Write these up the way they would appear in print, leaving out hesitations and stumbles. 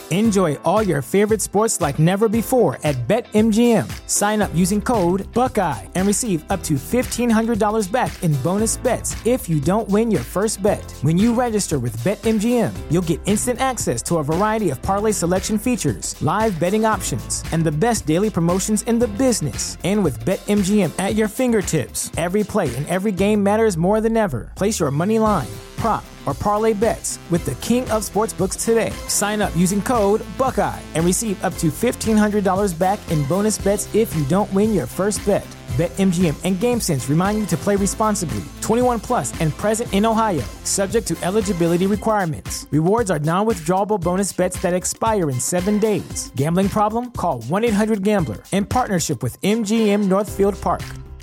Enjoy all your favorite sports like never before at BetMGM. Sign up using code Buckeye and receive up to $1,500 back in bonus bets if you don't win your first bet. When you register with BetMGM, you'll get instant access to a variety of parlay selection features, live betting options, and the best daily promotions in the business. And with BetMGM at your fingertips, every play and every game matters more than ever. Place your money line, prop, or parlay bets with the king of sportsbooks today. Sign up using code Buckeye and receive up to $1,500 back in bonus bets if you don't win your first bet. BetMGM and GameSense remind you to play responsibly. 21 plus and present in Ohio, subject to eligibility requirements. Rewards are non-withdrawable bonus bets that expire in 7 days. Gambling problem? Call 1-800-GAMBLER. In partnership with MGM Northfield Park.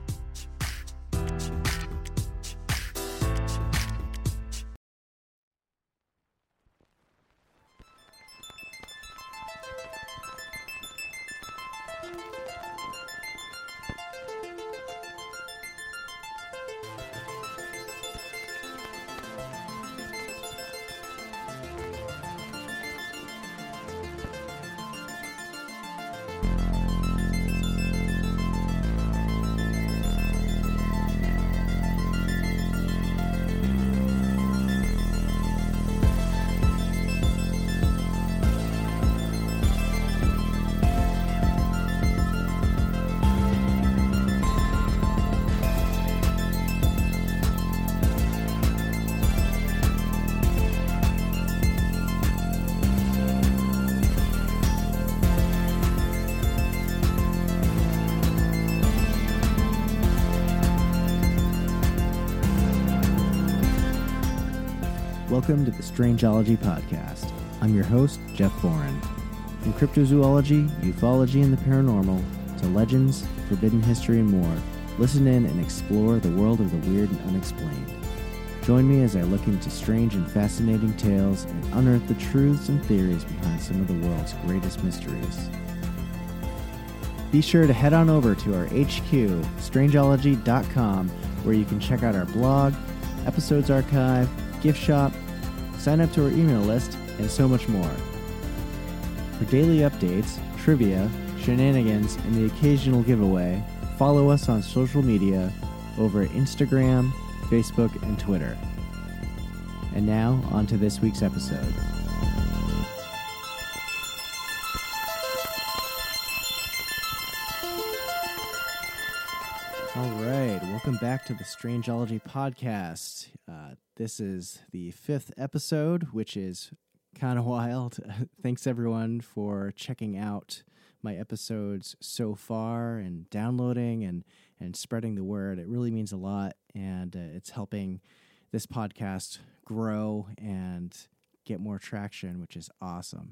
Welcome to the Strangeology Podcast. I'm your host, Jeff Foran. From cryptozoology, ufology, and the paranormal, to legends, forbidden history, and more, listen in and explore the world of the weird and unexplained. Join me as I look into strange and fascinating tales and unearth the truths and theories behind some of the world's greatest mysteries. Be sure to head on over to our HQ, strangeology.com, where you can check out our blog, episodes archive, gift shop, sign up to our email list, and so much more. For daily updates, trivia, shenanigans, and the occasional giveaway, follow us on social media over at Instagram, Facebook, and Twitter. And now, on to this week's episode. All right, welcome back to the Strangeology Podcast. This is the 5th episode, which is kind of wild. Thanks, everyone, for checking out my episodes so far and downloading and spreading the word. It really means a lot, and it's helping this podcast grow and get more traction, which is awesome.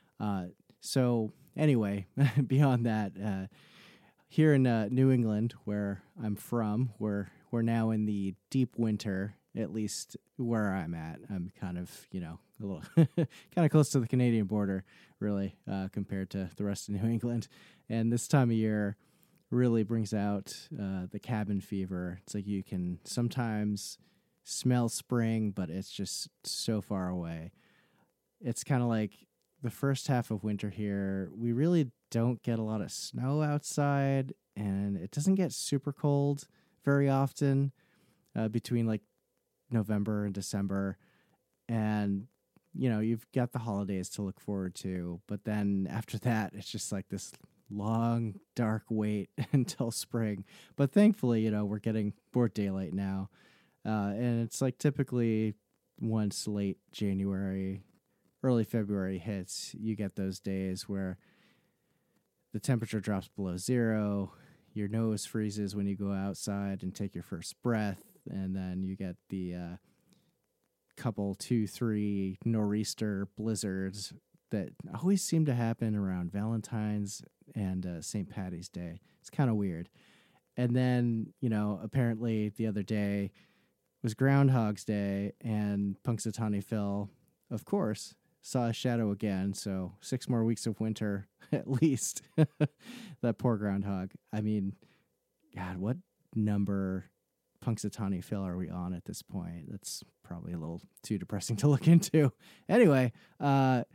So anyway, beyond that, here in New England, where I'm from, we're now in the deep winter, at least where I'm at. I'm kind of, a little kind of close to the Canadian border, really, compared to the rest of New England. And this time of year really brings out the cabin fever. It's like you can sometimes smell spring, but it's just so far away. It's kind of like the first half of winter here, we really don't get a lot of snow outside, and it doesn't get super cold very often between like November and December. And, you've got the holidays to look forward to, but then after that, it's just like this long, dark wait until spring. But thankfully, we're getting more daylight now. And it's like typically once late January, early February hits, you get those days where the temperature drops below zero, your nose freezes when you go outside and take your first breath, and then you get the couple, 2-3 nor'easter blizzards that always seem to happen around Valentine's and St. Patty's Day. It's kind of weird. And then, apparently the other day was Groundhog's Day, and Punxsutawney Phil, of course, saw a shadow again, so 6 more weeks of winter at least. That poor groundhog. I mean, God, what number Punxsutawney Phil are we on at this point? That's probably a little too depressing to look into. Anyway,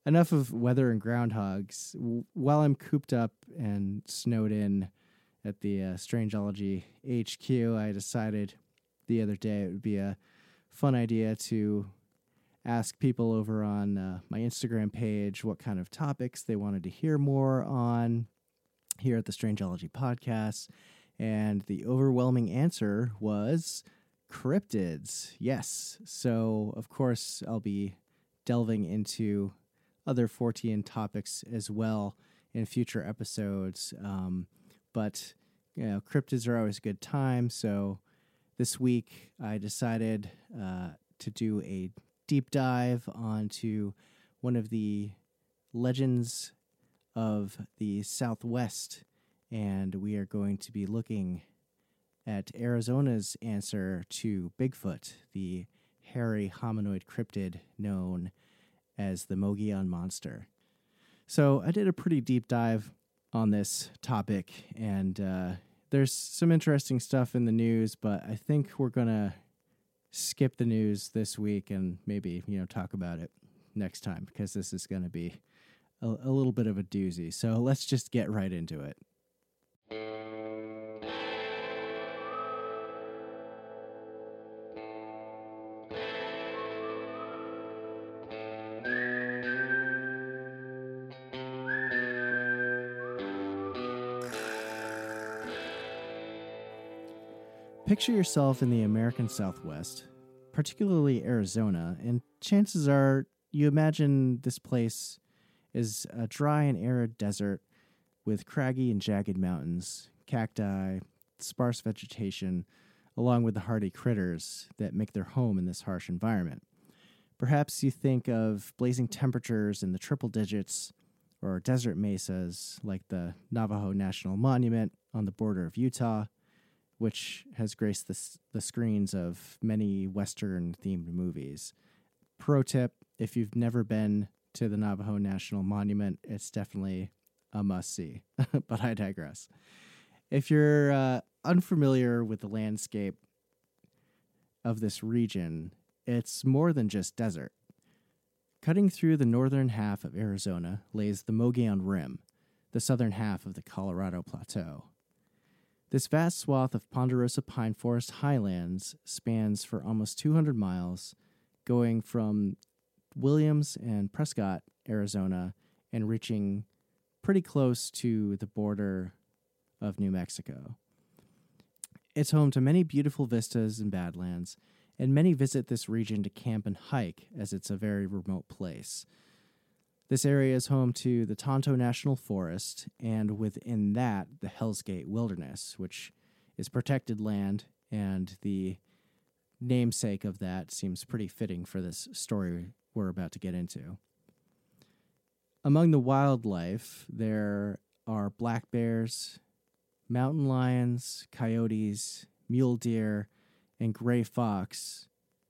enough of weather and groundhogs. While I'm cooped up and snowed in at the Strangeology HQ, I decided the other day it would be a fun idea to ask people over on my Instagram page what kind of topics they wanted to hear more on here at the Strangeology podcast. And the overwhelming answer was cryptids. Yes. So, of course, I'll be delving into other Fortean topics as well in future episodes. But, cryptids are always a good time. So this week I decided to do a deep dive onto one of the legends of the Southwest. And we are going to be looking at Arizona's answer to Bigfoot, the hairy hominoid cryptid known as the Mogollon Monster. So I did a pretty deep dive on this topic, and there's some interesting stuff in the news, but I think we're going to skip the news this week and maybe, talk about it next time, because this is going to be a little bit of a doozy. So let's just get right into it. Picture yourself in the American Southwest, particularly Arizona, and chances are you imagine this place is a dry and arid desert with craggy and jagged mountains, cacti, sparse vegetation, along with the hardy critters that make their home in this harsh environment. Perhaps you think of blazing temperatures in the triple digits, or desert mesas like the Navajo National Monument on the border of Utah, which has graced the screens of many Western-themed movies. Pro tip, if you've never been to the Navajo National Monument, it's definitely a must-see, but I digress. If you're unfamiliar with the landscape of this region, it's more than just desert. Cutting through the northern half of Arizona lays the Mogollon Rim, the southern half of the Colorado Plateau. This vast swath of ponderosa pine forest highlands spans for almost 200 miles, going from Williams and Prescott, Arizona, and reaching pretty close to the border of New Mexico. It's home to many beautiful vistas and badlands, and many visit this region to camp and hike, as it's a very remote place. This area is home to the Tonto National Forest, and within that, the Hell's Gate Wilderness, which is protected land, and the namesake of that seems pretty fitting for this story we're about to get into. Among the wildlife, there are black bears, mountain lions, coyotes, mule deer, and gray fox,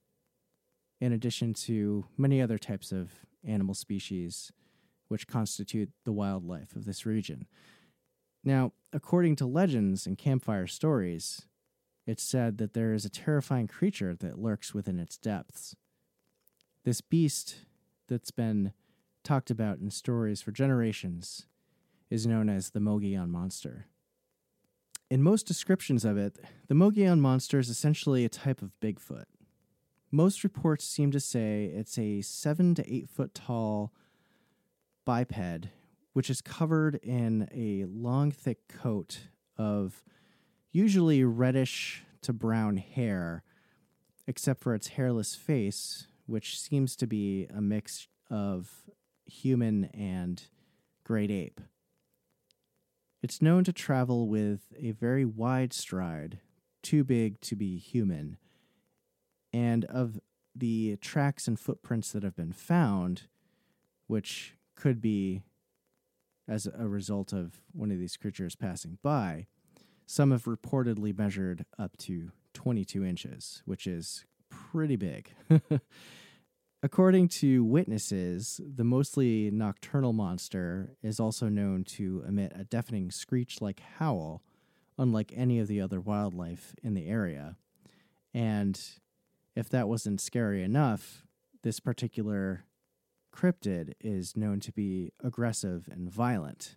in addition to many other types of animal species which constitute the wildlife of this region. Now, according to legends and campfire stories, it's said that there is a terrifying creature that lurks within its depths. This beast that's been talked about in stories for generations is known as the Mogollon Monster. In most descriptions of it, the Mogollon Monster is essentially a type of Bigfoot. Most reports seem to say it's a 7 to 8 foot tall biped, which is covered in a long, thick coat of usually reddish to brown hair, except for its hairless face, which seems to be a mix of human and great ape. It's known to travel with a very wide stride, too big to be human, and of the tracks and footprints that have been found, which could be as a result of one of these creatures passing by, some have reportedly measured up to 22 inches, which is pretty big. According to witnesses, the mostly nocturnal monster is also known to emit a deafening screech-like howl, unlike any of the other wildlife in the area. And if that wasn't scary enough, this particular cryptid is known to be aggressive and violent.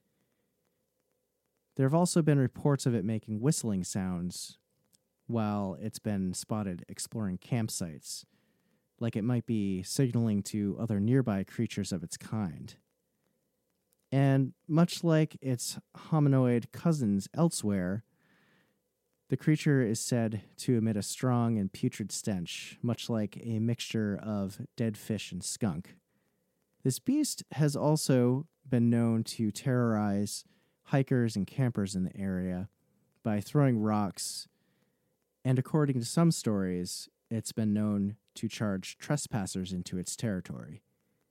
There have also been reports of it making whistling sounds while it's been spotted exploring campsites, like it might be signaling to other nearby creatures of its kind. And much like its hominoid cousins elsewhere, the creature is said to emit a strong and putrid stench, much like a mixture of dead fish and skunk. This beast has also been known to terrorize hikers and campers in the area by throwing rocks, and according to some stories, it's been known to charge trespassers into its territory.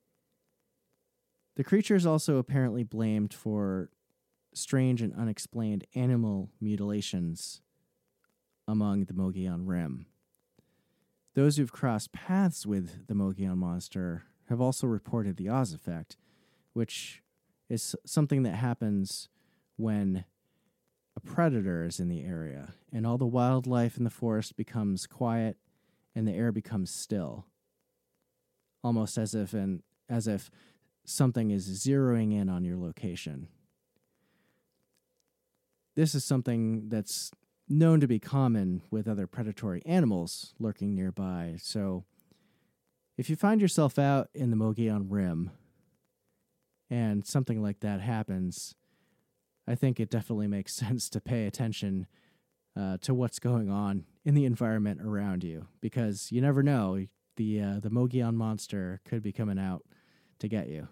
The creature is also apparently blamed for strange and unexplained animal mutilations among the Mogollon Rim. Those who've crossed paths with the Mogollon monster have also reported the Oz effect, which is something that happens when a predator is in the area and all the wildlife in the forest becomes quiet and the air becomes still, almost as if something is zeroing in on your location. This is something that's known to be common with other predatory animals lurking nearby. So if you find yourself out in the Mogollon Rim and something like that happens, I think it definitely makes sense to pay attention to what's going on in the environment around you, because you never know, the Mogollon monster could be coming out to get you.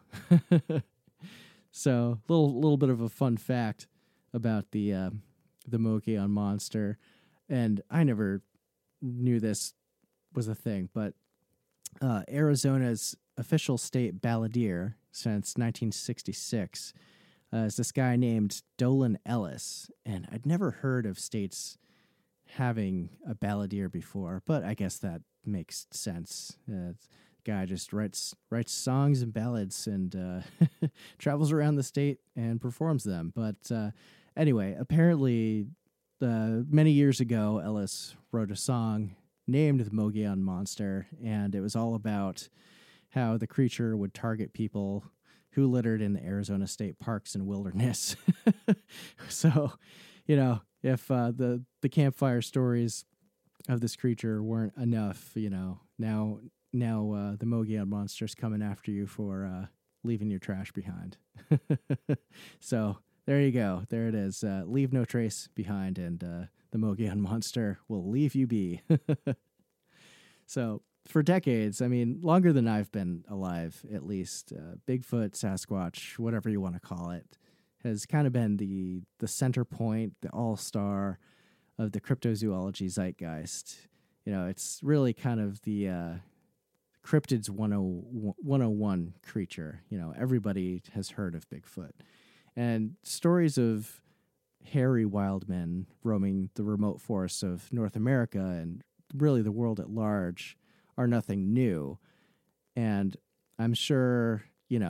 So, little bit of a fun fact about the Mogollon monster, and I never knew this was a thing, but Arizona's official state balladeer since 1966 is this guy named Dolan Ellis, and I'd never heard of states having a balladeer before, but I guess that makes sense. The guy just writes songs and ballads and travels around the state and performs them. But anyway, apparently many years ago, Ellis wrote a song named The Mogollon Monster, and it was all about how the creature would target people who littered in the Arizona state parks and wilderness. So, if the campfire stories of this creature weren't enough, now the Mogollon monster's coming after you for leaving your trash behind. So there you go. There it is. Leave no trace behind, and the Mogollon monster will leave you be. So for decades, longer than I've been alive, at least, Bigfoot, Sasquatch, whatever you want to call it, has kind of been the center point, the all-star of the cryptozoology zeitgeist. It's really kind of the cryptids 101 creature. Everybody has heard of Bigfoot. And stories of hairy wild men roaming the remote forests of North America and really the world at large are nothing new. And I'm sure,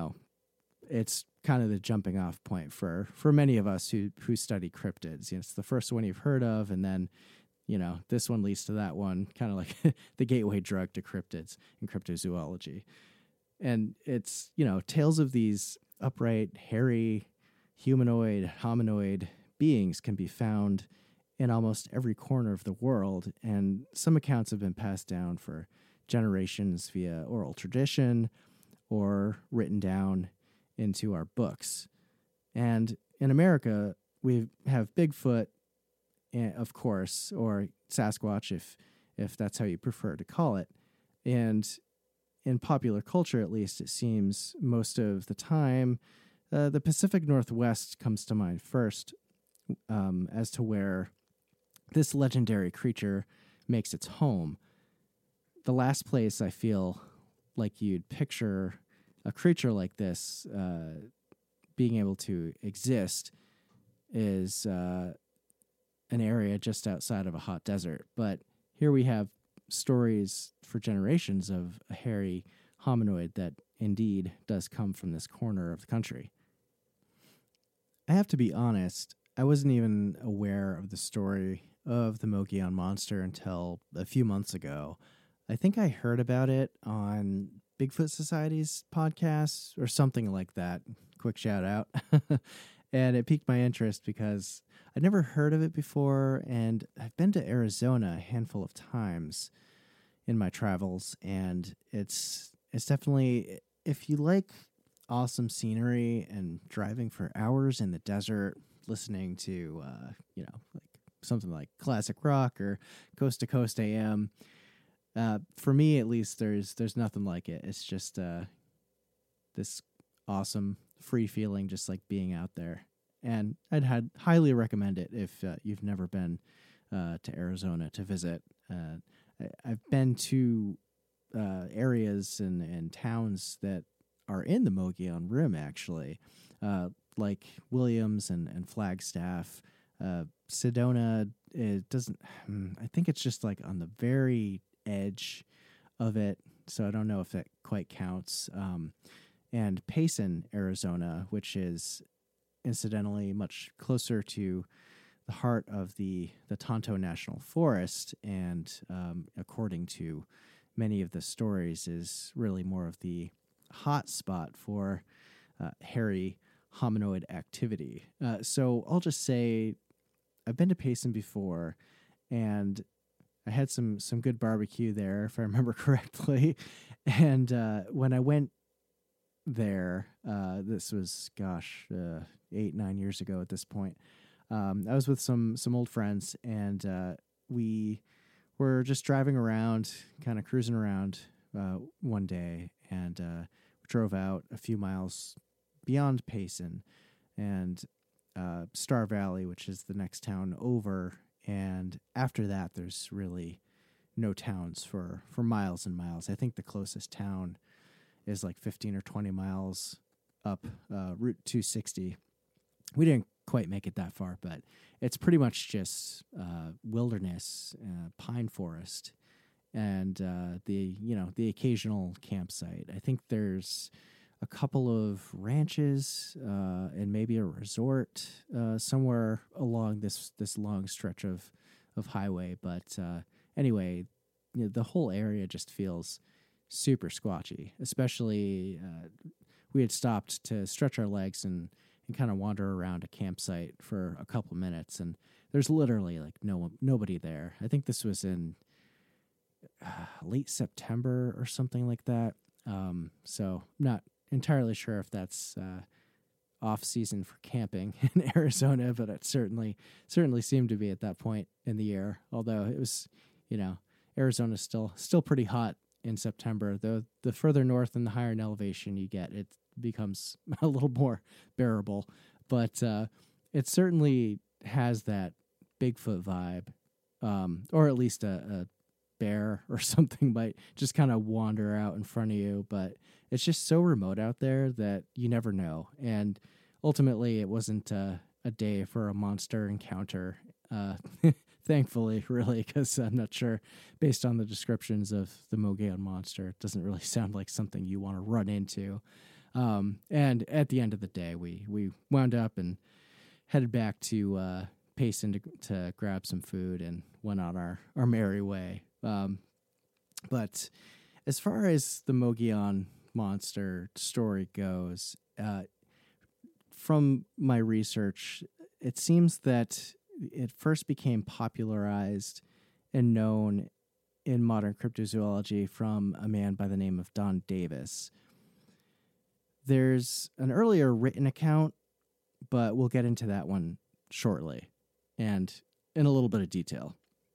it's kind of the jumping off point for many of us who study cryptids. It's the first one you've heard of, and then, this one leads to that one, kind of like the gateway drug to cryptids and cryptozoology. And it's, tales of these upright, hairy, humanoid, hominoid beings can be found in almost every corner of the world, and some accounts have been passed down for generations via oral tradition or written down into our books. And in America, we have Bigfoot, of course, or Sasquatch, if that's how you prefer to call it. And in popular culture, at least, it seems most of the time, the Pacific Northwest comes to mind first, as to where this legendary creature makes its home. The last place I feel like you'd picture a creature like this being able to exist is an area just outside of a hot desert. But here we have stories for generations of a hairy hominoid that indeed does come from this corner of the country. I have to be honest, I wasn't even aware of the story of the Mogollon monster until a few months ago. I think I heard about it on Bigfoot Society's podcast or something like that. Quick shout out. And it piqued my interest because I'd never heard of it before, and I've been to Arizona a handful of times in my travels, and it's definitely, if you like awesome scenery and driving for hours in the desert, listening to like something like classic rock or Coast to Coast AM. For me, at least, there's nothing like it. It's just this awesome free feeling, just like being out there. And I'd highly recommend it if you've never been to Arizona to visit. I've been to areas and towns that are in the Mogollon Rim, actually, like Williams and Flagstaff. Sedona, it doesn't. I think it's just like on the very edge of it, so I don't know if that quite counts. And Payson, Arizona, which is incidentally much closer to the heart of the Tonto National Forest, and according to many of the stories, is really more of the hot spot for hairy hominoid activity. So I'll just say I've been to Payson before, and I had some good barbecue there, if I remember correctly. And when I went there, this was 8-9 years ago at this point. I was with some old friends, and we were just driving around, kind of cruising around one day, and we drove out a few miles beyond Payson and Star Valley, which is the next town over. And after that, there's really no towns for miles and miles. I think the closest town is like 15 or 20 miles up Route 260. We didn't quite make it that far, but it's pretty much just wilderness, pine forest, and the occasional campsite. I think there's a couple of ranches and maybe a resort somewhere along this long stretch of highway. But anyway, the whole area just feels super squatchy. Especially we had stopped to stretch our legs and kind of wander around a campsite for a couple minutes, and there's literally like nobody there. I think this was in late September or something like that. So not entirely sure if that's off season for camping in Arizona, but it certainly seemed to be at that point in the year. Although it was, Arizona's still pretty hot in September. Though the further north and the higher in elevation you get, it becomes a little more bearable. But it certainly has that Bigfoot vibe, or at least a bear or something might just kind of wander out in front of you, but it's just so remote out there that you never know. And ultimately, it wasn't a day for a monster encounter, thankfully, really, because I'm not sure, based on the descriptions of the Mogollon monster, it doesn't really sound like something you want to run into. And at the end of the day, we wound up and headed back to Payson to grab some food and went on our merry way. But as far as the Mogollon monster story goes, from my research, it seems that it first became popularized and known in modern cryptozoology from a man by the name of Don Davis. There's an earlier written account, but we'll get into that one shortly and in a little bit of detail.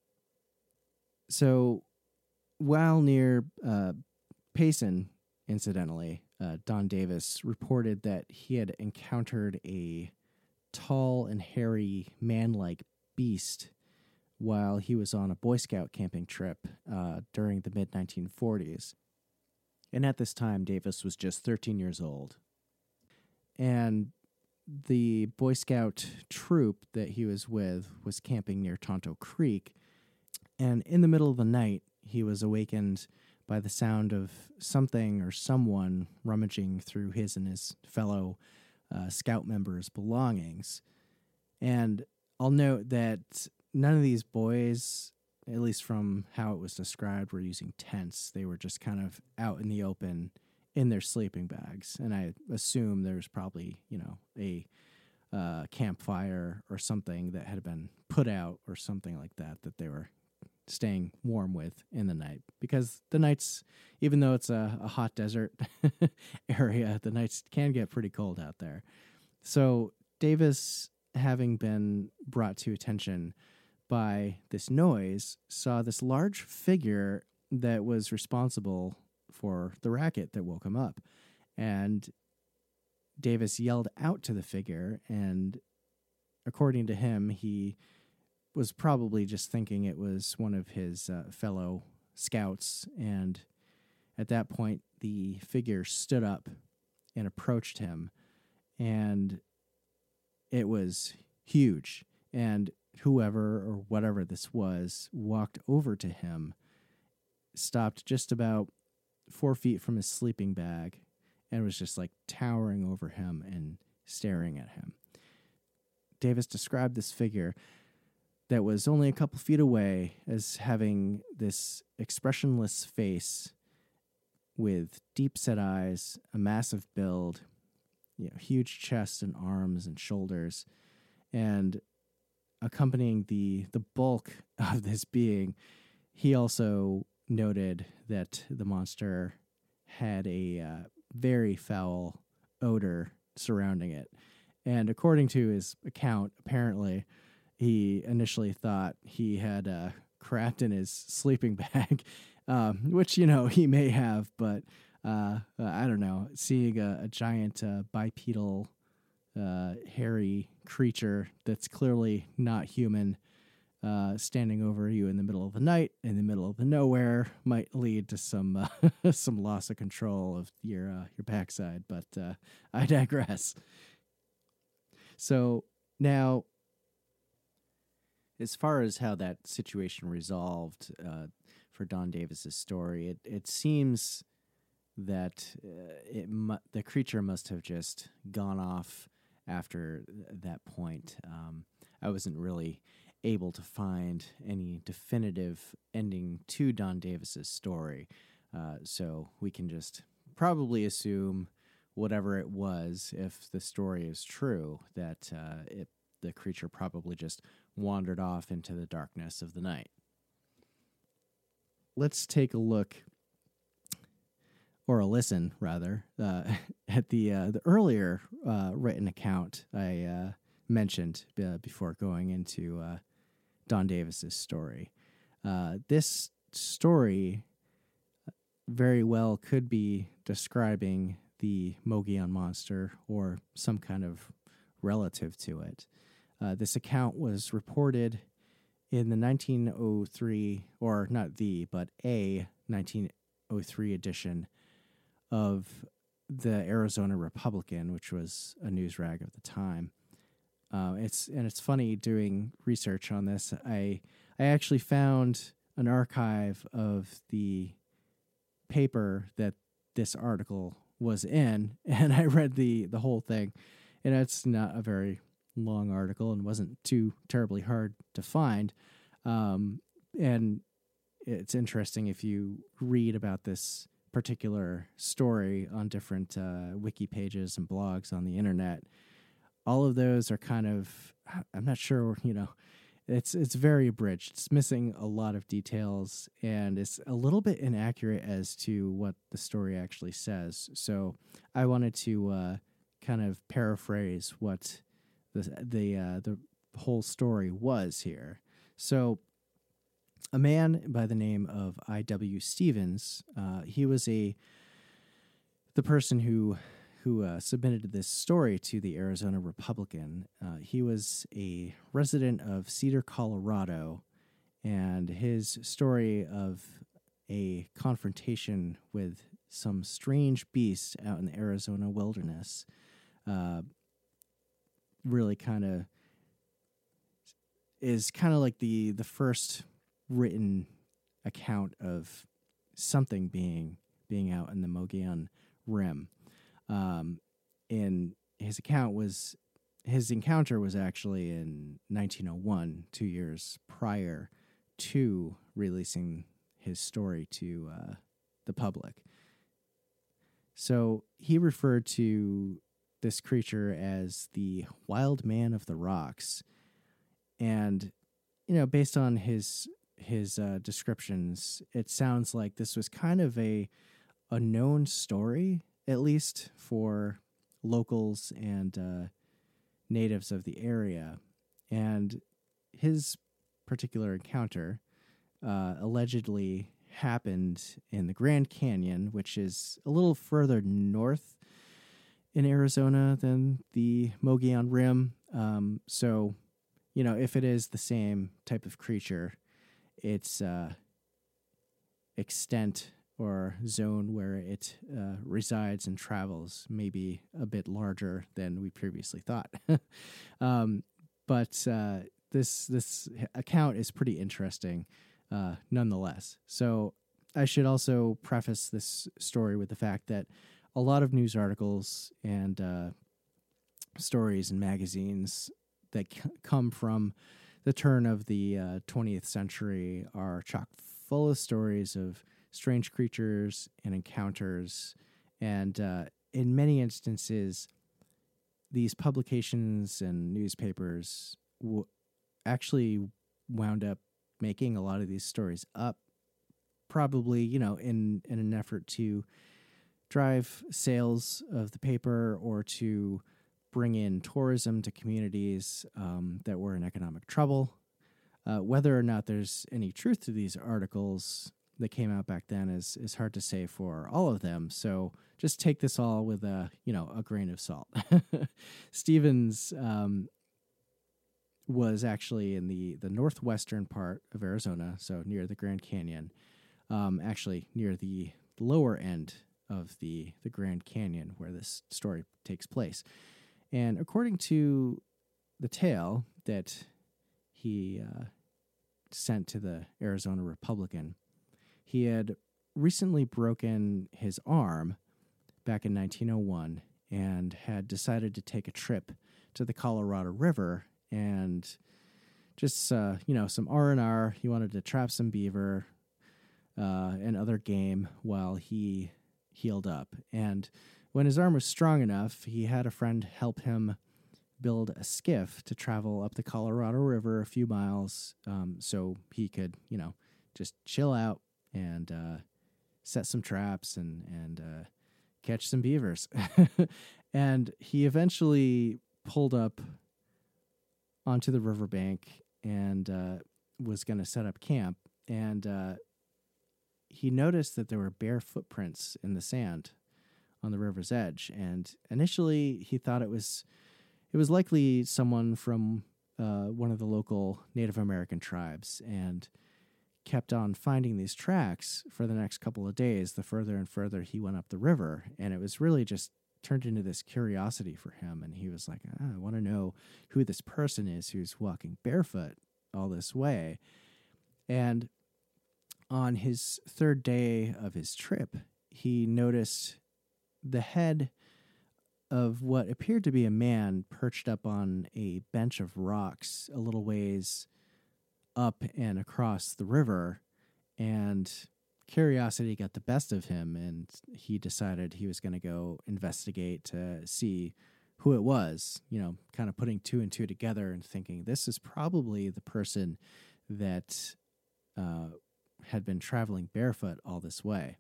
So while near Payson, incidentally, Don Davis reported that he had encountered a tall and hairy man-like beast while he was on a Boy Scout camping trip during the mid-1940s. And at this time, Davis was just 13 years old. And the Boy Scout troop that he was with was camping near Tonto Creek. And in the middle of the night, he was awakened by the sound of something or someone rummaging through his and his fellow Scout members' belongings. And I'll note that none of these boys at least from how it was described, were using tents. They were just kind of out in the open in their sleeping bags. And I assume there's probably, a campfire or something that had been put out or something like that they were staying warm with in the night. Because the nights, even though it's a hot desert area, the nights can get pretty cold out there. So Davis, having been brought to attention by this noise, saw this large figure that was responsible for the racket that woke him up. And Davis yelled out to the figure, and according to him, he was probably just thinking it was one of his fellow scouts. And at that point, the figure stood up and approached him, and it was huge. And whoever or whatever this was walked over to him, stopped just about 4 feet from his sleeping bag, and was just like towering over him and staring at him. Davis described this figure that was only a couple feet away as having this expressionless face with deep-set eyes, a massive build, huge chest and arms and shoulders, and accompanying the bulk of this being, he also noted that the monster had a very foul odor surrounding it. And according to his account, apparently, he initially thought he had crapped in his sleeping bag, which, he may have, but I don't know. Seeing a giant bipedal, hairy creature that's clearly not human standing over you in the middle of the night, in the middle of the nowhere, might lead to some some loss of control of your backside. But I digress. So now, as far as how that situation resolved for Don Davis's story, it seems that the creature must have just gone off after that point. I wasn't really able to find any definitive ending to Don Davis's story, so we can just probably assume whatever it was, if the story is true, that the creature probably just wandered off into the darkness of the night. Let's take a look, or a listen, rather, at the earlier written account I mentioned before going into Don Davis's story. This story very well could be describing the Mogollon Monster or some kind of relative to it. This account was reported in the 1903, or not the, but a 1903 edition of the Arizona Republican, which was a news rag of the time. It's funny doing research on this. I actually found an archive of the paper that this article was in, and I read the whole thing. And it's not a very long article and wasn't too terribly hard to find. And it's interesting if you read about this particular story on different wiki pages and blogs on the internet. All of those are kind of, I'm not sure, it's very abridged. It's missing a lot of details, and it's a little bit inaccurate as to what the story actually says. So I wanted to kind of paraphrase what the whole story was here. So a man by the name of I.W. Stevens, he was the person who submitted this story to the Arizona Republican. He was a resident of Cedar, Colorado, and his story of a confrontation with some strange beast out in the Arizona wilderness really kind of is kind of like the first written account of something being out in the Mogollon Rim. And his encounter was actually in 1901, 2 years prior to releasing his story to the public. So he referred to this creature as the Wild Man of the Rocks. And, based on his descriptions, it sounds like this was kind of a known story, at least for locals and natives of the area. And his particular encounter allegedly happened in the Grand Canyon, which is a little further north in Arizona than the Mogollon Rim. So, if it is the same type of creature, its extent or zone where it resides and travels may be a bit larger than we previously thought. But this account is pretty interesting nonetheless. So I should also preface this story with the fact that a lot of news articles and stories and magazines that come from the turn of the 20th century are chock full of stories of strange creatures and encounters. And in many instances, these publications and newspapers actually wound up making a lot of these stories up, probably, in an effort to drive sales of the paper or to bring in tourism to communities that were in economic trouble. Whether or not there's any truth to these articles that came out back then is hard to say for all of them. So just take this all with a grain of salt. Stevens was actually in the northwestern part of Arizona, so near the Grand Canyon, actually near the lower end of the Grand Canyon where this story takes place. And according to the tale that he sent to the Arizona Republican, he had recently broken his arm back in 1901 and had decided to take a trip to the Colorado River and just, some R&R. He wanted to trap some beaver and other game while he healed up. And when his arm was strong enough, he had a friend help him build a skiff to travel up the Colorado River a few miles so he could, just chill out and set some traps and catch some beavers. And he eventually pulled up onto the riverbank and was going to set up camp. And he noticed that there were bare footprints in the sand on the river's edge. And initially he thought it was likely someone from one of the local Native American tribes, and kept on finding these tracks for the next couple of days, the further and further he went up the river. And it was really just turned into this curiosity for him. And he was like, I want to know who this person is who's walking barefoot all this way. And on his third day of his trip, he noticed the head of what appeared to be a man perched up on a bench of rocks a little ways up and across the river, and curiosity got the best of him, and he decided he was going to go investigate to see who it was, kind of putting two and two together and thinking this is probably the person that had been traveling barefoot all this way.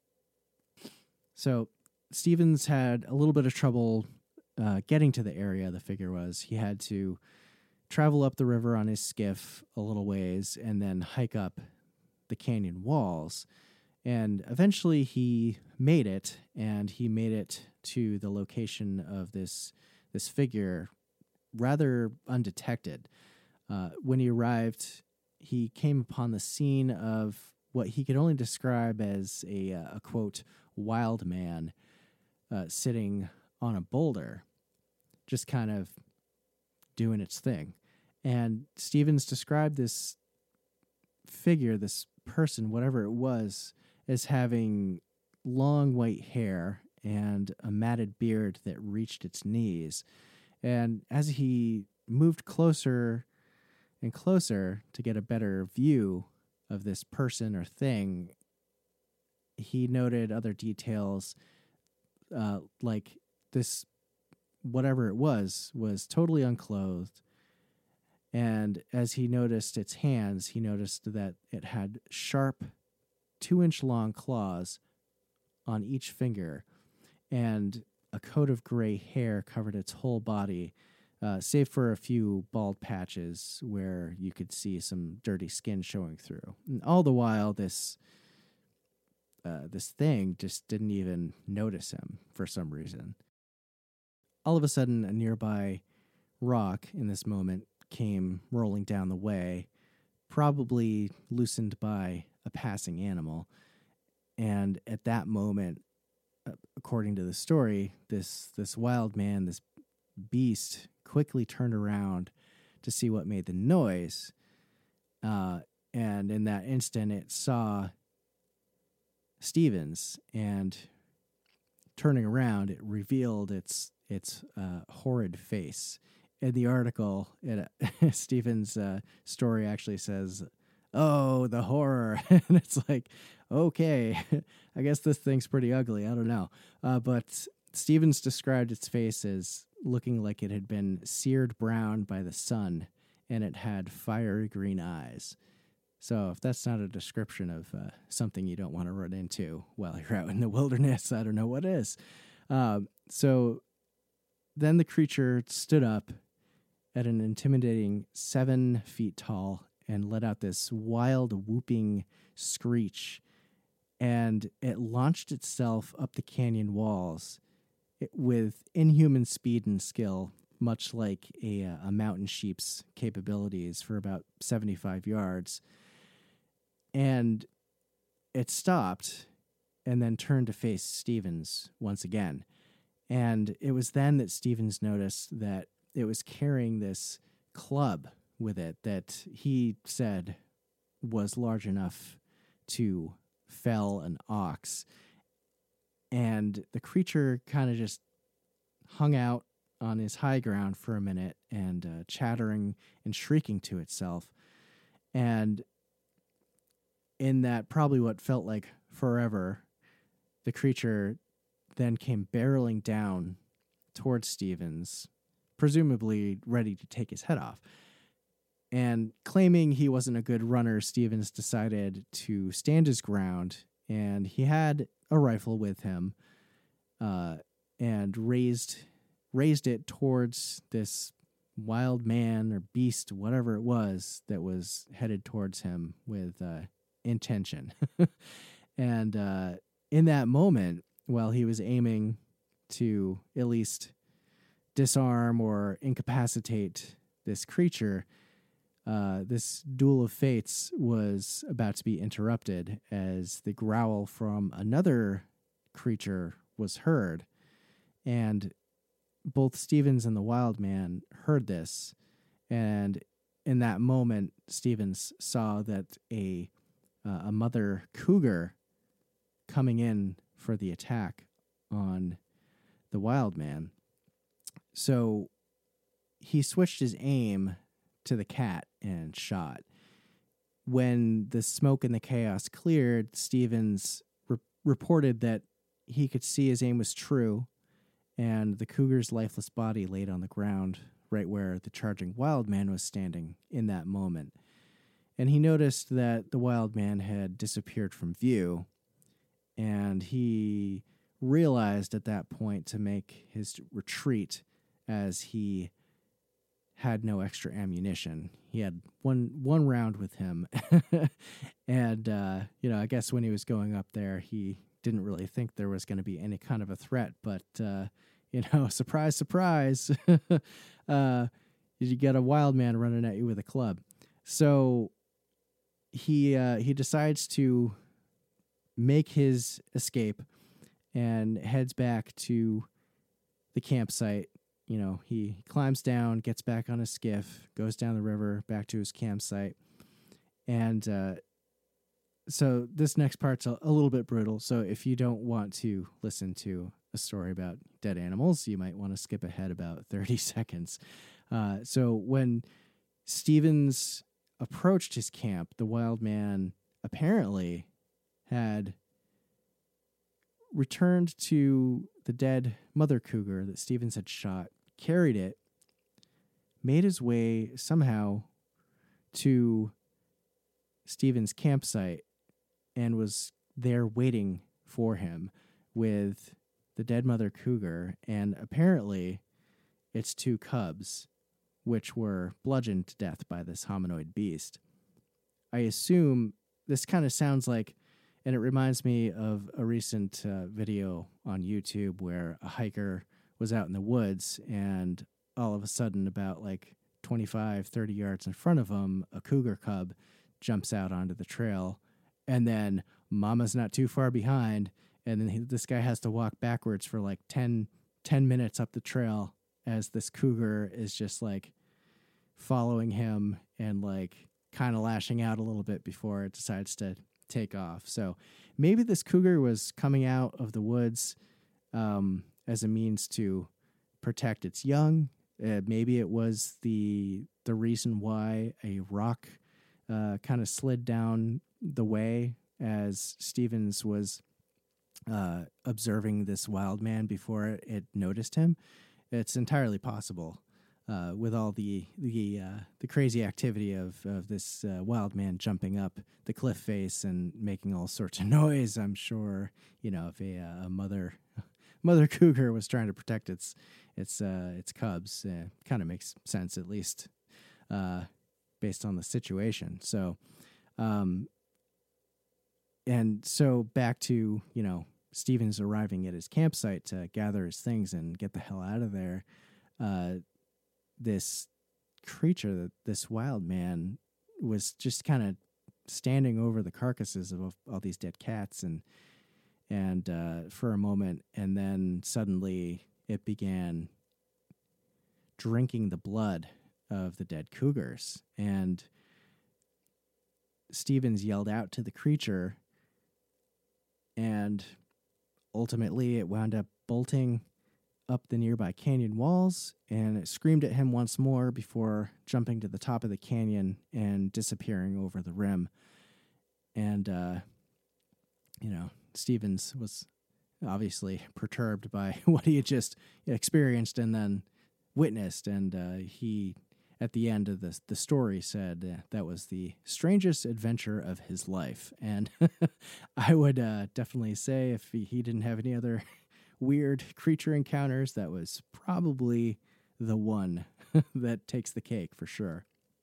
So Stevens had a little bit of trouble getting to the area. The figure was he had to travel up the river on his skiff a little ways and then hike up the canyon walls. And eventually he made it, and he made it to the location of this figure rather undetected. When he arrived, he came upon the scene of what he could only describe as a quote, wild man sitting on a boulder, just kind of doing its thing. And Stevens described this figure, this person, whatever it was, as having long white hair and a matted beard that reached its knees. And as he moved closer, and closer to get a better view of this person or thing, he noted other details, like this, whatever it was totally unclothed. And as he noticed its hands, he noticed that it had sharp 2-inch long claws on each finger, and a coat of gray hair covered its whole body, save for a few bald patches where you could see some dirty skin showing through. And all the while, this thing just didn't even notice him for some reason. All of a sudden, a nearby rock in this moment came rolling down the way, probably loosened by a passing animal. And at that moment, according to the story, this wild man, this beast, quickly turned around to see what made the noise. And in that instant, it saw Stevens, and turning around, it revealed its horrid face. In the article, Stevens' story actually says, "Oh, the horror." And it's like, okay, I guess this thing's pretty ugly. I don't know. But Stevens described its face as looking like it had been seared brown by the sun, and it had fiery green eyes. So if that's not a description of something you don't want to run into while you're out in the wilderness, I don't know what is. So then the creature stood up at an intimidating 7 feet tall and let out this wild whooping screech, and it launched itself up the canyon walls with inhuman speed and skill, much like a mountain sheep's capabilities, for about 75 yards. And it stopped and then turned to face Stevens once again. And it was then that Stevens noticed that it was carrying this club with it that he said was large enough to fell an ox. And the creature kind of just hung out on his high ground for a minute and chattering and shrieking to itself. And in that probably what felt like forever, the creature then came barreling down towards Stevens, presumably ready to take his head off. And claiming he wasn't a good runner, Stevens decided to stand his ground, and he had a rifle with him, and raised it towards this wild man or beast, whatever it was, that was headed towards him with intention. And in that moment, while he was aiming to at least disarm or incapacitate this creature, this duel of fates was about to be interrupted as the growl from another creature was heard. And both Stevens and the wild man heard this. And in that moment, Stevens saw that a mother cougar coming in for the attack on the wild man. So he switched his aim to the cat and shot. When the smoke and the chaos cleared, Stevens reported that he could see his aim was true, and the cougar's lifeless body laid on the ground right where the charging wild man was standing in that moment. And he noticed that the wild man had disappeared from view, and he realized at that point to make his retreat, as he had no extra ammunition. He had one round with him. And, I guess when he was going up there, he didn't really think there was going to be any kind of a threat. But, surprise, surprise, you get a wild man running at you with a club. So he decides to make his escape and heads back to the campsite. He climbs down, gets back on his skiff, goes down the river, back to his campsite. And so this next part's a little bit brutal. So if you don't want to listen to a story about dead animals, you might want to skip ahead about 30 seconds. So when Stevens approached his camp, the wild man apparently had returned to the dead mother cougar that Stevens had shot, carried it, made his way somehow to Stevens' campsite, and was there waiting for him with the dead mother cougar and apparently its 2 cubs, which were bludgeoned to death by this hominoid beast. I assume this kind of sounds like, and it reminds me of a recent video on YouTube where a hiker was out in the woods and all of a sudden, about like 25, 30 yards in front of him, a cougar cub jumps out onto the trail, and then mama's not too far behind, and then this guy has to walk backwards for like 10 minutes up the trail as this cougar is just like following him and like kind of lashing out a little bit before it decides to take off. So maybe this cougar was coming out of the woods as a means to protect its young. Maybe it was the reason why a rock kind of slid down the way as Stevens was observing this wild man before it noticed him. It's entirely possible with all the crazy activity of this wild man jumping up the cliff face and making all sorts of noise. I'm sure, if a mother cougar was trying to protect its cubs, kind of makes sense, at least based on the situation. So, and so back to, Stevens arriving at his campsite to gather his things and get the hell out of there. This creature, this wild man, was just kind of standing over the carcasses of all these dead cats and for a moment, and then suddenly it began drinking the blood of the dead cougars. And Stevens yelled out to the creature, and ultimately it wound up bolting up the nearby canyon walls, and it screamed at him once more before jumping to the top of the canyon and disappearing over the rim. And, Stevens was obviously perturbed by what he had just experienced and then witnessed, and he, at the end of the story, said that was the strangest adventure of his life. And I would definitely say if he didn't have any other weird creature encounters, that was probably the one that takes the cake for sure.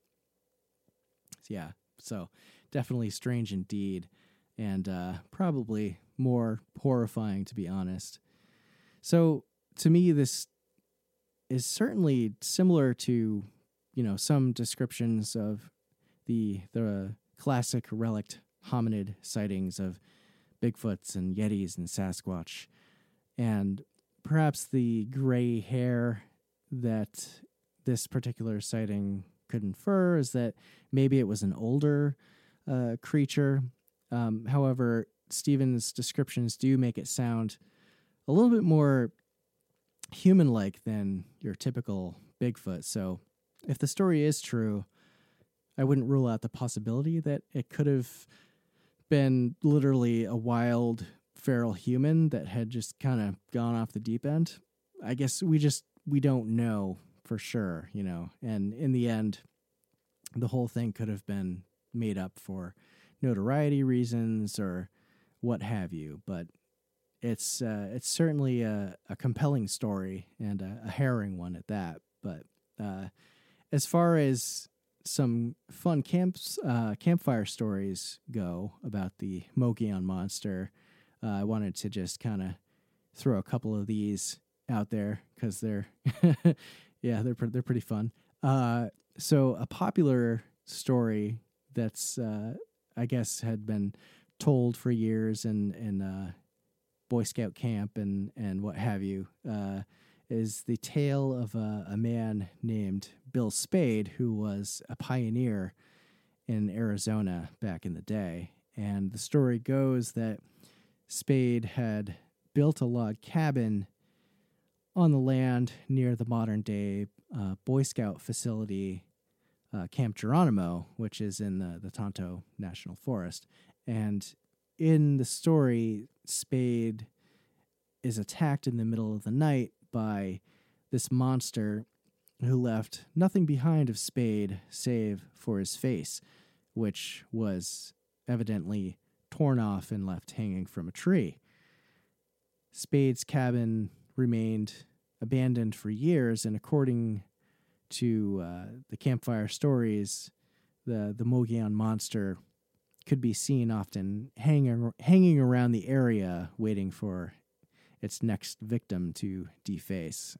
Yeah, so definitely strange indeed, and probably more horrifying, to be honest. So to me, this is certainly similar to, some descriptions of the classic relict hominid sightings of Bigfoots and Yetis and Sasquatch. And perhaps the gray hair that this particular sighting could infer is that maybe it was an older creature. However, Stevens' descriptions do make it sound a little bit more human-like than your typical Bigfoot. So if the story is true, I wouldn't rule out the possibility that it could have been literally a wild feral human that had just kind of gone off the deep end. I guess we don't know for sure, and in the end, the whole thing could have been made up for notoriety reasons or what have you, but it's certainly a compelling story and a harrowing one at that. But as far as some fun campfire stories go about the Mogollon monster, I wanted to just kind of throw a couple of these out there because they're they're pretty fun. So a popular story that's I guess had been told for years in Boy Scout camp and what have you, is the tale of a man named Bill Spade, who was a pioneer in Arizona back in the day. And the story goes that Spade had built a log cabin on the land near the modern-day Boy Scout facility Camp Geronimo, which is in the Tonto National Forest. And in the story, Spade is attacked in the middle of the night by this monster who left nothing behind of Spade save for his face, which was evidently torn off and left hanging from a tree. Spade's cabin remained abandoned for years, and according to the campfire stories, the Mogollon monster could be seen often hanging around the area, waiting for its next victim to deface.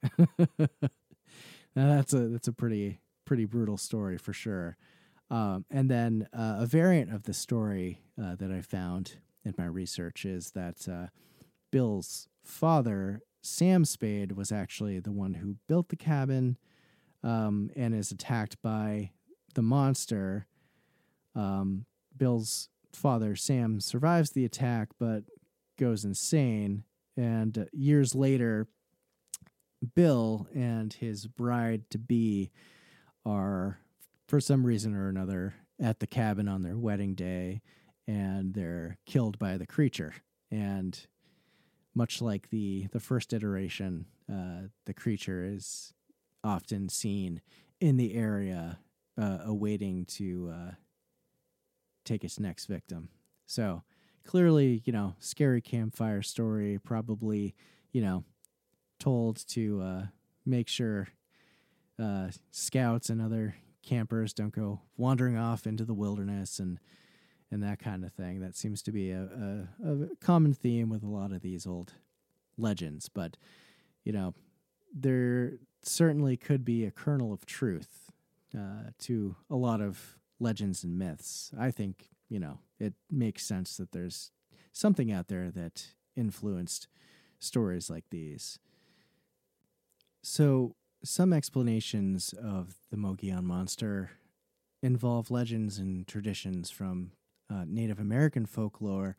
Now that's a pretty brutal story for sure. And then a variant of the story that I found in my research is that Bill's father, Sam Spade, was actually the one who built the cabin and is attacked by the monster. Bill's father, Sam, survives the attack but goes insane. And years later, Bill and his bride-to-be are, for some reason or another, at the cabin on their wedding day, and they're killed by the creature. And much like the first iteration, the creature is often seen in the area awaiting to take its next victim. So clearly, scary campfire story, probably, told to make sure scouts and other campers don't go wandering off into the wilderness and that kind of thing. That seems to be a common theme with a lot of these old legends. But, there certainly could be a kernel of truth to a lot of legends and myths. I think, it makes sense that there's something out there that influenced stories like these. So some explanations of the Mogollon monster involve legends and traditions from Native American folklore,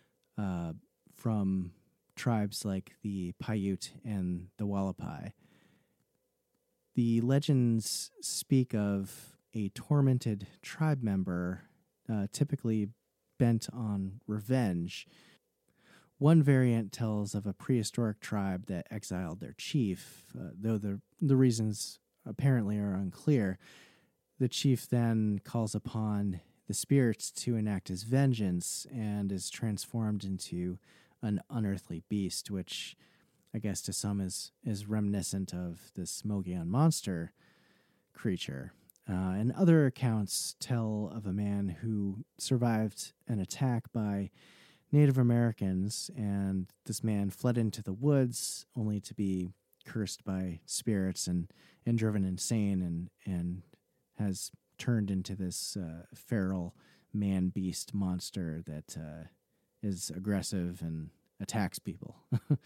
from tribes like the Paiute and the Wallapai. The legends speak of a tormented tribe member, typically bent on revenge. One variant tells of a prehistoric tribe that exiled their chief, though the reasons apparently are unclear. The chief then calls upon the spirits to enact his vengeance and is transformed into an unearthly beast, which I guess to some is reminiscent of this Mogollon monster creature. And other accounts tell of a man who survived an attack by Native Americans, and this man fled into the woods only to be cursed by spirits and driven insane and has turned into this feral man-beast monster that is aggressive and attacks people.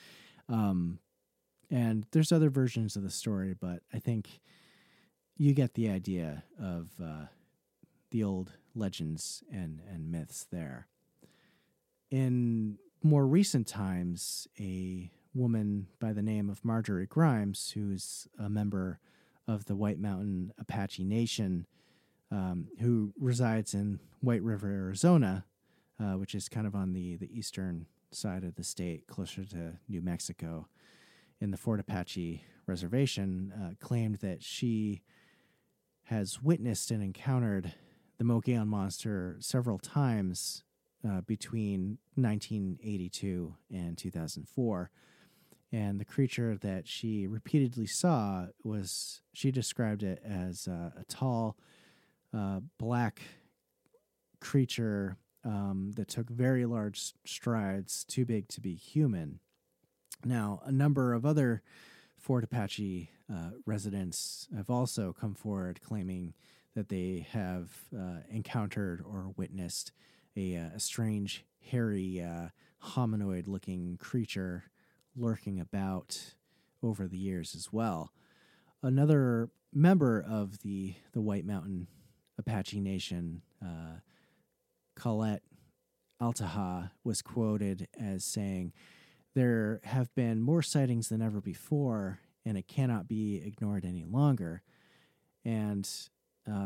And there's other versions of the story, but I think you get the idea of the old legends and myths there. In more recent times, a woman by the name of Marjorie Grimes, who's a member of the White Mountain Apache Nation, who resides in White River, Arizona, which is kind of on the eastern side of the state, closer to New Mexico, in the Fort Apache Reservation, claimed that she has witnessed and encountered the Mogollon monster several times between 1982 and 2004. And the creature that she repeatedly saw she described it as a tall, black creature that took very large strides, too big to be human. Now, a number of other Fort Apache residents have also come forward claiming that they have encountered or witnessed a strange, hairy, hominoid-looking creature lurking about over the years as well. Another member of the White Mountain Apache Nation, Colette Altaha, was quoted as saying, "There have been more sightings than ever before, and it cannot be ignored any longer." And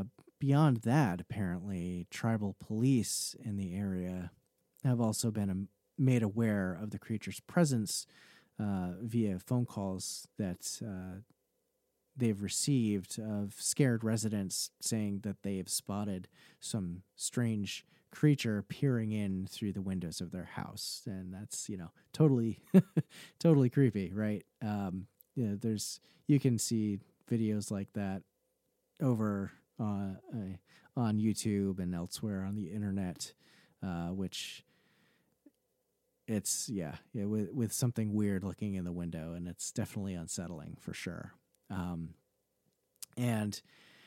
beyond that, apparently, tribal police in the area have also been made aware of the creature's presence via phone calls that they've received of scared residents saying that they have spotted some strange creature peering in through the windows of their house. And that's, totally, totally creepy, right? You can see videos like that over on YouTube and elsewhere on the internet, which it's with something weird looking in the window, and it's definitely unsettling for sure. And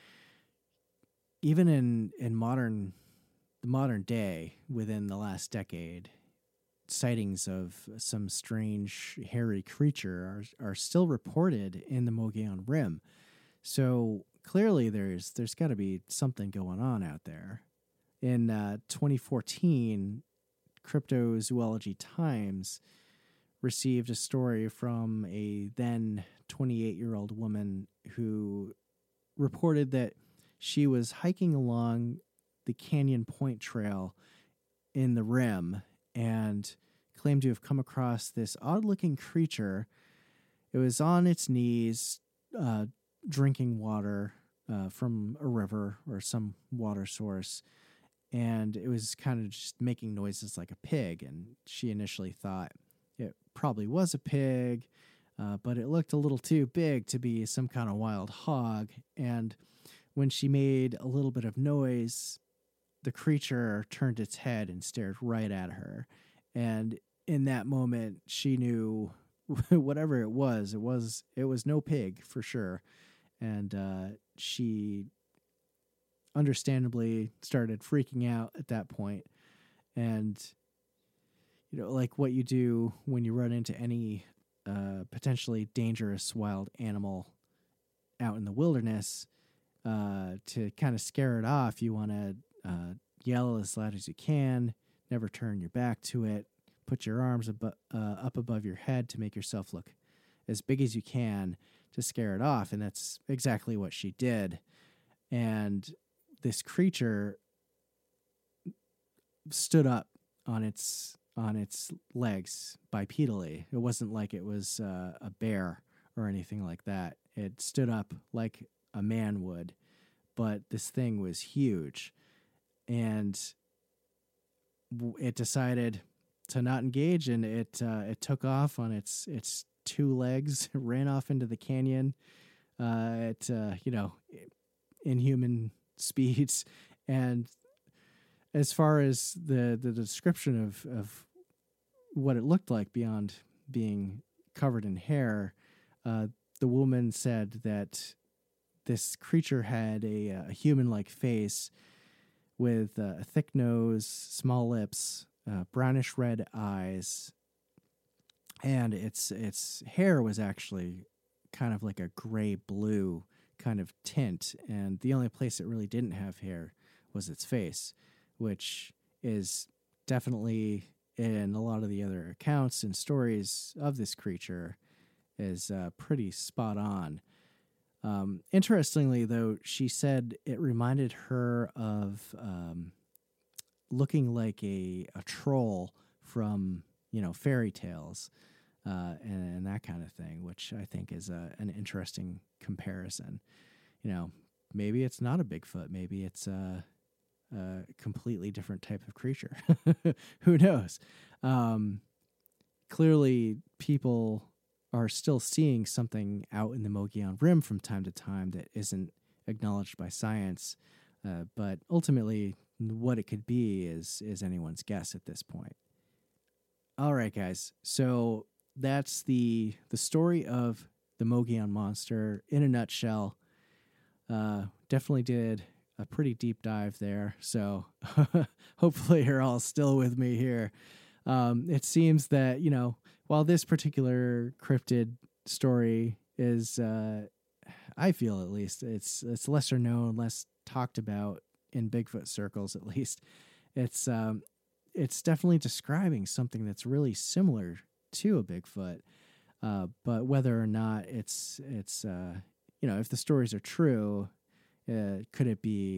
even in the modern day, within the last decade, sightings of some strange hairy creature are still reported in the Mogollon Rim. So clearly there's got to be something going on out there. In 2014, Cryptozoology Times received a story from a then 28-year-old woman who reported that she was hiking along the Canyon Point Trail in the Rim and claimed to have come across this odd-looking creature. It was on its knees, drinking water from a river or some water source, and it was kind of just making noises like a pig, and she initially thought it probably was a pig, but it looked a little too big to be some kind of wild hog, and when she made a little bit of noise, the creature turned its head and stared right at her, and in that moment, she knew whatever it was no pig for sure, and she understandably started freaking out at that point. And like what you do when you run into any potentially dangerous wild animal out in the wilderness, to kind of scare it off, you want to yell as loud as you can, never turn your back to it, put your arms up above your head to make yourself look as big as you can to scare it off. And that's exactly what she did. And this creature stood up on its legs bipedally. It wasn't like it was a bear or anything like that. It stood up like a man would, but this thing was huge, and it decided to not engage, and it took off on its two legs, ran off into the canyon at inhuman speeds. And as far as the description of what it looked like beyond being covered in hair, the woman said that this creature had a human-like face with a thick nose, small lips, brownish red eyes, and its hair was actually kind of like a gray-blue kind of tint, and the only place it really didn't have hair was its face, which is definitely, in a lot of the other accounts and stories of this creature, is pretty spot on. Interestingly, though, she said it reminded her of looking like a troll from fairy tales, and that kind of thing, which I think is an interesting comparison. Maybe it's not a Bigfoot. Maybe it's a completely different type of creature. Who knows? Clearly, people are still seeing something out in the Mogollon Rim from time to time that isn't acknowledged by science. But ultimately, what it could be is anyone's guess at this point. All right, guys. So that's the story of the Mogollon Monster in a nutshell. Definitely did a pretty deep dive there. So hopefully you're all still with me here. It seems that, while this particular cryptid story is, I feel at least, it's lesser known, less talked about in Bigfoot circles, at least. It's definitely describing something that's really similar to a Bigfoot. But whether or not it's if the stories are true, could it be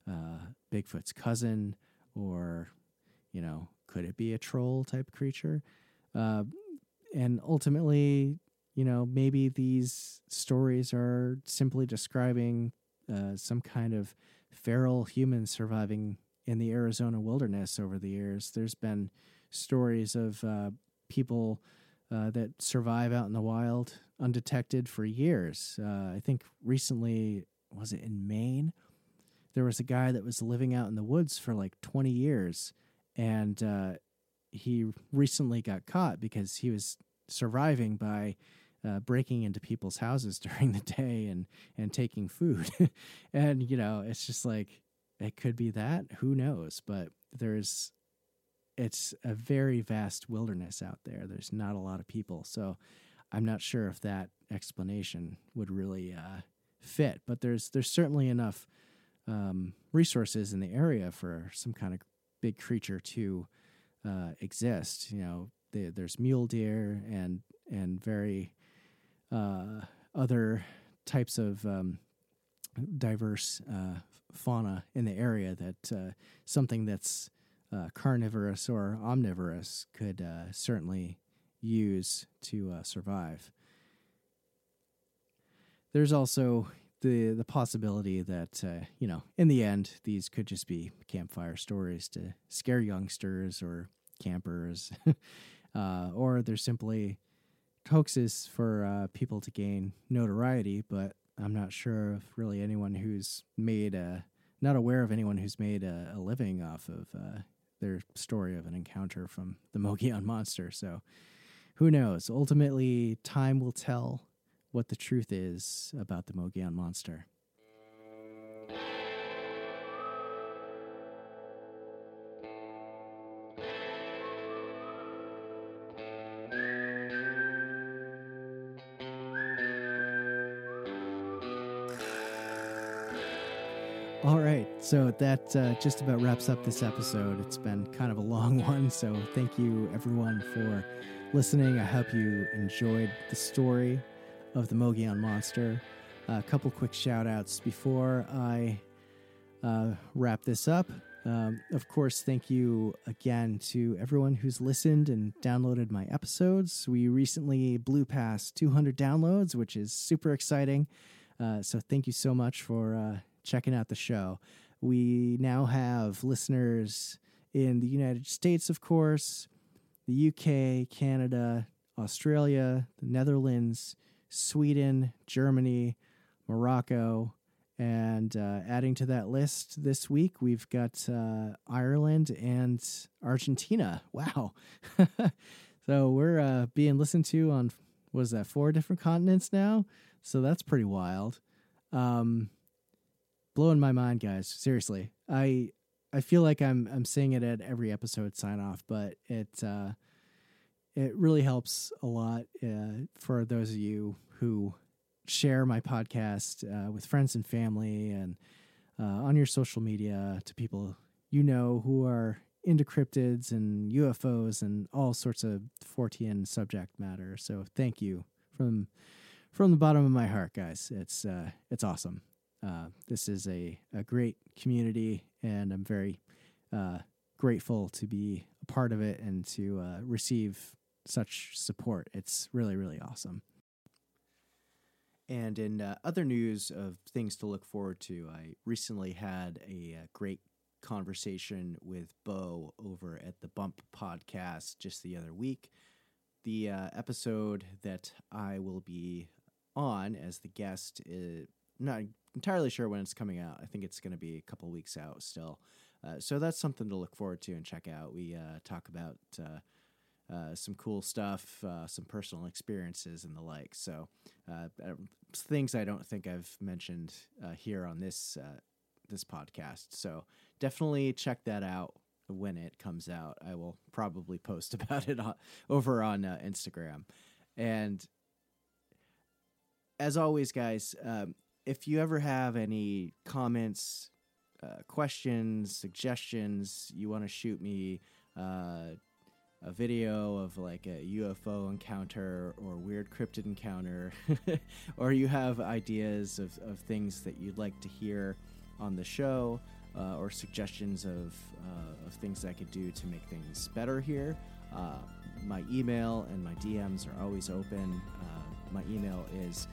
Bigfoot's cousin, or, could it be a troll type creature? And ultimately, maybe these stories are simply describing some kind of feral human surviving in the Arizona wilderness over the years. There's been stories of people that survive out in the wild undetected for years. I think recently, was it in Maine? There was a guy that was living out in the woods for like 20 years, and he recently got caught because he was surviving by breaking into people's houses during the day and taking food. And, it's just like, it could be that. Who knows? But it's a very vast wilderness out there. There's not a lot of people. So I'm not sure if that explanation would really fit. But there's certainly enough resources in the area for some kind of big creature to exist. There's mule deer and very other types of diverse fauna in the area that something that's carnivorous or omnivorous could certainly use to survive. There's also the possibility that, in the end, these could just be campfire stories to scare youngsters or campers, or they're simply hoaxes for people to gain notoriety. But I'm not sure of really anyone who's not aware of anyone who's made a living off of their story of an encounter from the Mogollon Monster. So who knows? Ultimately, time will tell what the truth is about the Mogollon Monster. All right, so that just about wraps up this episode. It's been kind of a long one, so thank you everyone for listening. I hope you enjoyed the story of the Mogollon Monster. A couple quick shout-outs before I wrap this up. Of course, thank you again to everyone who's listened and downloaded my episodes. We recently blew past 200 downloads, which is super exciting. So thank you so much for checking out the show. We now have listeners in the United States, of course, the UK, Canada, Australia, the Netherlands, Sweden, Germany, Morocco, and adding to that list this week, we've got Ireland and Argentina. Wow. So we're being listened to on, 4 different continents now? So that's pretty wild. Blowing my mind, guys. Seriously. I feel like I'm saying it at every episode sign off, but it really helps a lot for those of you who share my podcast with friends and family and on your social media to people who are into cryptids and UFOs and all sorts of Fortean subject matter. So thank you from the bottom of my heart, guys. It's awesome. This is a great community, and I'm very grateful to be a part of it and to receive such support. It's really, really awesome. And in other news of things to look forward to, I recently had a great conversation with Bo over at the Bump podcast just the other week. The episode that I will be on as the guest is not entirely sure when it's coming out. I think it's going to be a couple weeks out still. So that's something to look forward to and check out. We talk about some cool stuff, some personal experiences and the like. So things I don't think I've mentioned here on this podcast. So definitely check that out when it comes out. I will probably post about it over on Instagram. And as always, guys, if you ever have any comments, questions, suggestions, you want to shoot me a video of like a UFO encounter or weird cryptid encounter, or you have ideas of things that you'd like to hear on the show, or suggestions of things I could do to make things better here, my email and my DMs are always open. My email is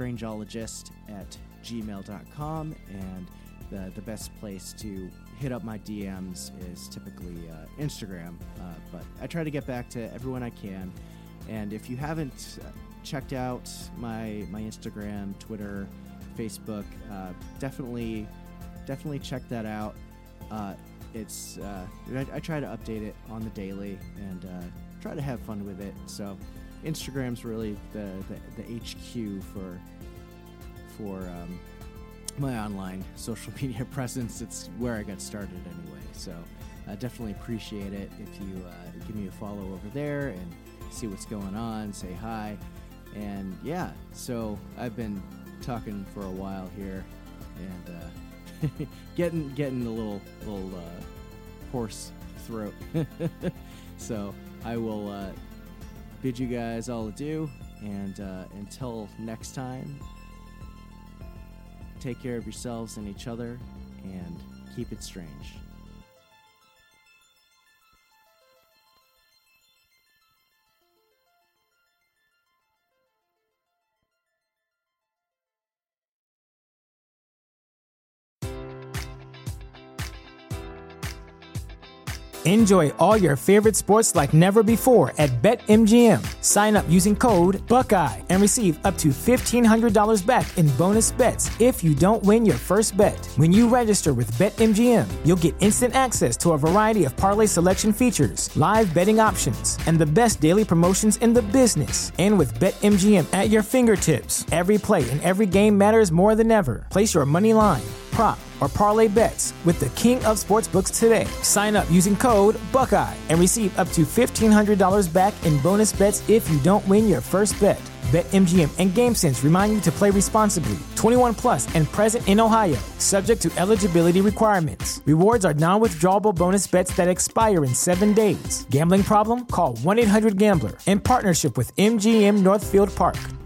strangeologist@gmail.com, and the best place to hit up my DMs is typically Instagram, but I try to get back to everyone I can. And if you haven't checked out my Instagram, Twitter, Facebook, definitely check that out. It's I try to update it on the daily and try to have fun with it. So Instagram's really the HQ for my online social media presence. It's where I got started anyway. So I definitely appreciate it if you give me a follow over there and see what's going on, say hi. And yeah, so I've been talking for a while here and getting a little hoarse throat. So I will bid you guys all adieu, and until next time, take care of yourselves and each other, and keep it strange. Enjoy all your favorite sports like never before at BetMGM. Sign up using code Buckeye and receive up to $1,500 back in bonus bets if you don't win your first bet. When you register with BetMGM, you'll get instant access to a variety of parlay selection features, live betting options, and the best daily promotions in the business. And with BetMGM at your fingertips, every play and every game matters more than ever. Place your money line, prop, or parlay bets with the king of sportsbooks today. Sign up using code Buckeye and receive up to $1,500 back in bonus bets if you don't win your first bet. BetMGM and GameSense remind you to play responsibly. 21 plus and present in Ohio, subject to eligibility requirements. Rewards are non-withdrawable bonus bets that expire in 7 days. Gambling problem? Call 1-800-GAMBLER in partnership with MGM Northfield Park.